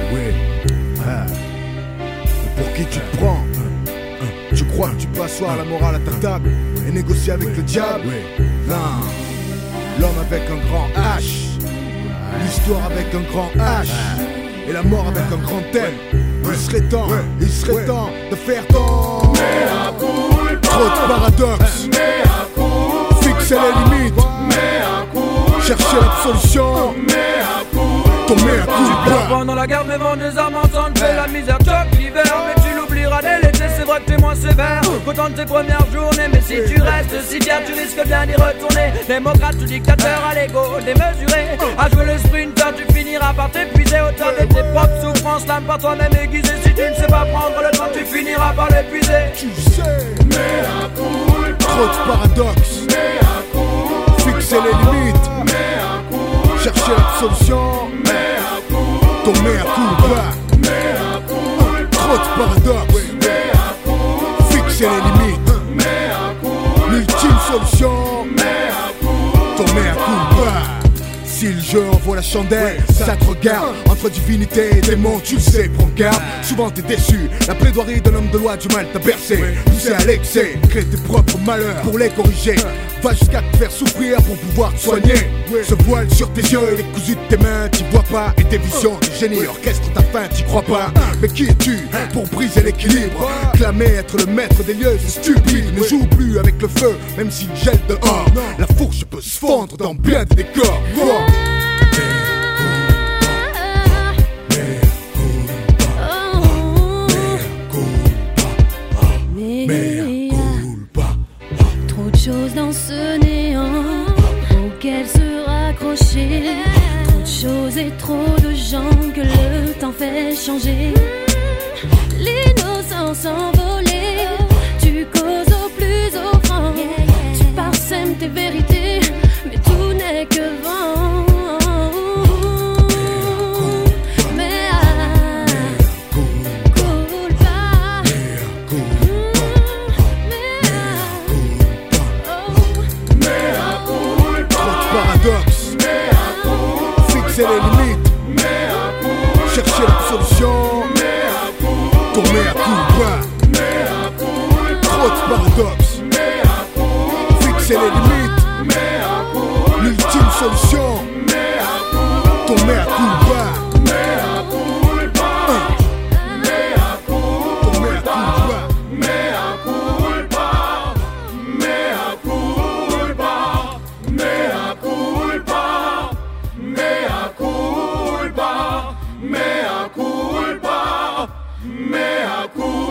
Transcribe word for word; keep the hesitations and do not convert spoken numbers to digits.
ouais. Ah. Mais pour qui tu te prends? Tu crois que tu peux asseoir la morale à ta table et négocier avec le diable? Non. L'homme avec un grand H, l'histoire avec un grand H, et la mort avec un grand L. Il serait temps, il serait temps de faire ton. Trop de paradoxes, fixer les limites, chercher l'absolution. Ton mea culpa. Pendant la guerre, mes vents des armes entendent fait la misère choque l'hiver, mais tu l'oublieras dès l'été, c'est vrai que t'es moins sévère qu'autant de tes premières journées. Mais si tu restes si fier, tu risques bien d'y retourner. Démocrate ou dictateur à l'ego démesuré, à jouer le sprinter, tu finiras par t'épuiser. Autant de tes propres souffrances, l'âme par toi-même aiguisée. Si tu ne sais pas prendre le temps, tu finiras par l'épuiser. Tu sais, trop de paradoxes, fixer les limites, chercher l'absolution. Ton mea culpa. Trop de paradoxes, fixer les limites, l'ultime solution. Ton mea culpa. Si le jeu envoie la chandelle, ça te regarde. Entre divinité et démon, tu le sais, prends garde. Souvent t'es déçu, la plaidoirie d'un homme de loi du mal t'a bercé. Poussé à l'excès, crée tes propres malheurs pour les corriger. Va jusqu'à te faire souffrir pour pouvoir te soigner. Ce voile sur tes yeux et les cousus de tes mains, t'y vois pas. Et tes visions de génie orchestre ta faim, t'y crois pas. Mais qui es-tu pour briser l'équilibre? Clamer être le maître des lieux, c'est stupide. Ne joue plus avec le feu, même s'il gèle dehors. La fourche peut se fondre dans bien des décors. Trop de choses dans ce néant auquel se raccrocher. Trop de choses et trop de gens que le temps fait changer. L'innocence envolée, tu causes au plus offrant. Tu parsèmes tes vérités, mais tout n'est que vent. Paradoxe, fixer les limites, chercher l'absolution. Ton mea culpa. Trop de paradoxes, fixer les limites, l'ultime solution. Ton mea culpa. Mea culpa, mea culpa.